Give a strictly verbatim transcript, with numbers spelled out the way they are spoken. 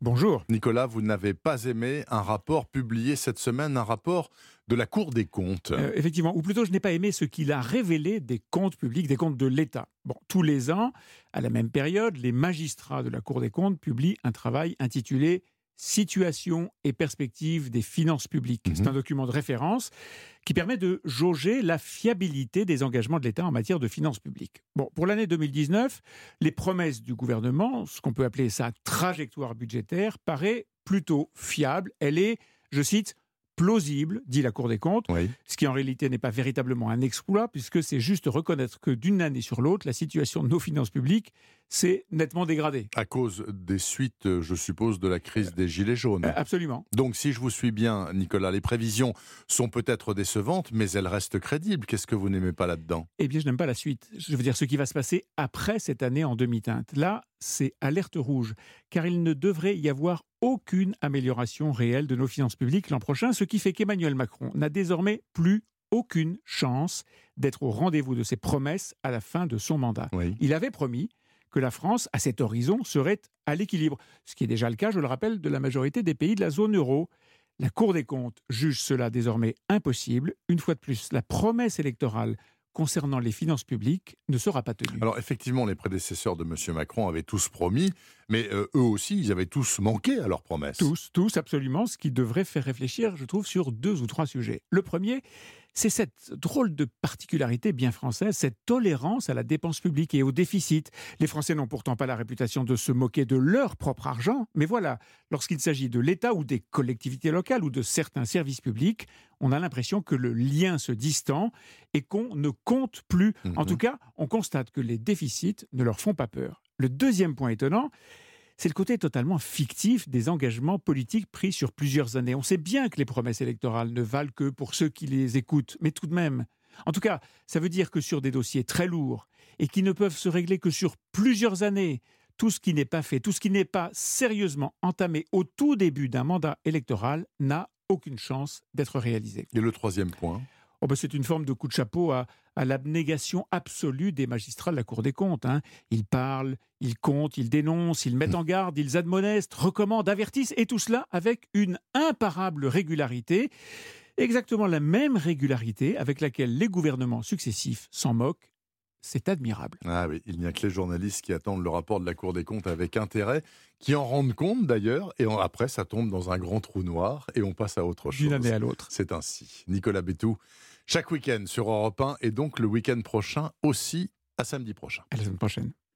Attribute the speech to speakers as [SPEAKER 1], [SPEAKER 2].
[SPEAKER 1] Bonjour.
[SPEAKER 2] Nicolas, vous n'avez pas aimé un rapport publié cette semaine, un rapport de la Cour des comptes.
[SPEAKER 1] Euh, effectivement, ou plutôt je n'ai pas aimé ce qu'il a révélé des comptes publics, des comptes de l'État. Bon, tous les ans, à la même période, les magistrats de la Cour des comptes publient un travail intitulé Situation et perspectives des finances publiques.
[SPEAKER 2] Mmh.
[SPEAKER 1] C'est un document de référence qui permet de jauger la fiabilité des engagements de l'État en matière de finances publiques. Bon, pour l'année deux mille dix-neuf, les promesses du gouvernement, ce qu'on peut appeler sa trajectoire budgétaire, paraît plutôt fiable. Elle est, je cite, plausible, dit la Cour des comptes,
[SPEAKER 2] Oui.
[SPEAKER 1] ce qui en réalité n'est pas véritablement un exploit, puisque c'est juste reconnaître que d'une année sur l'autre, la situation de nos finances publiques s'est nettement dégradée.
[SPEAKER 2] À cause des suites, je suppose, de la crise des Gilets jaunes.
[SPEAKER 1] Euh, absolument.
[SPEAKER 2] Donc, si je vous suis bien, Nicolas, les prévisions sont peut-être décevantes, mais elles restent crédibles. Qu'est-ce que vous n'aimez pas là-dedans ?
[SPEAKER 1] Eh bien, je n'aime pas la suite. Je veux dire, ce qui va se passer après cette année en demi-teinte. Là, c'est alerte rouge, car il ne devrait y avoir aucune amélioration réelle de nos finances publiques l'an prochain, ce qui fait qu'Emmanuel Macron n'a désormais plus aucune chance d'être au rendez-vous de ses promesses à la fin de son mandat.
[SPEAKER 2] Oui.
[SPEAKER 1] Il avait promis que la France, à cet horizon, serait à l'équilibre, ce qui est déjà le cas, je le rappelle, de la majorité des pays de la zone euro. La Cour des comptes juge cela désormais impossible. Une fois de plus, la promesse électorale concernant les finances publiques ne sera pas tenue.
[SPEAKER 2] Alors, effectivement, les prédécesseurs de M. Macron avaient tous promis, mais euh, eux aussi, ils avaient tous manqué à leurs promesses.
[SPEAKER 1] Tous, tous, absolument, ce qui devrait faire réfléchir, je trouve, sur deux ou trois sujets. Le premier, c'est cette drôle de particularité bien française, cette tolérance à la dépense publique et au déficit. Les Français n'ont pourtant pas la réputation de se moquer de leur propre argent, mais voilà, lorsqu'il s'agit de l'État ou des collectivités locales ou de certains services publics, on a l'impression que le lien se distend et qu'on ne compte plus.
[SPEAKER 2] Mmh.
[SPEAKER 1] En tout cas, on constate que les déficits ne leur font pas peur. Le deuxième point étonnant, c'est le côté totalement fictif des engagements politiques pris sur plusieurs années. On sait bien que les promesses électorales ne valent que pour ceux qui les écoutent, mais tout de même. En tout cas, ça veut dire que sur des dossiers très lourds et qui ne peuvent se régler que sur plusieurs années, tout ce qui n'est pas fait, tout ce qui n'est pas sérieusement entamé au tout début d'un mandat électoral n'a aucune chance d'être réalisé.
[SPEAKER 2] Et le troisième point ?
[SPEAKER 1] Oh ben c'est une forme de coup de chapeau à, à l'abnégation absolue des magistrats de la Cour des comptes. Hein. Ils parlent, ils comptent, ils dénoncent, ils mettent en garde, ils admonestent, recommandent, avertissent, et tout cela avec une imparable régularité. Exactement la même régularité avec laquelle les gouvernements successifs s'en moquent. C'est admirable.
[SPEAKER 2] Ah oui, il n'y a que les journalistes qui attendent le rapport de la Cour des comptes avec intérêt, qui en rendent compte d'ailleurs, et en- après ça tombe dans un grand trou noir et on passe à autre chose.
[SPEAKER 1] D'une année à l'autre.
[SPEAKER 2] C'est ainsi. Nicolas Bétou, chaque week-end sur Europe un et donc le week-end prochain aussi, à samedi prochain.
[SPEAKER 1] À la semaine prochaine.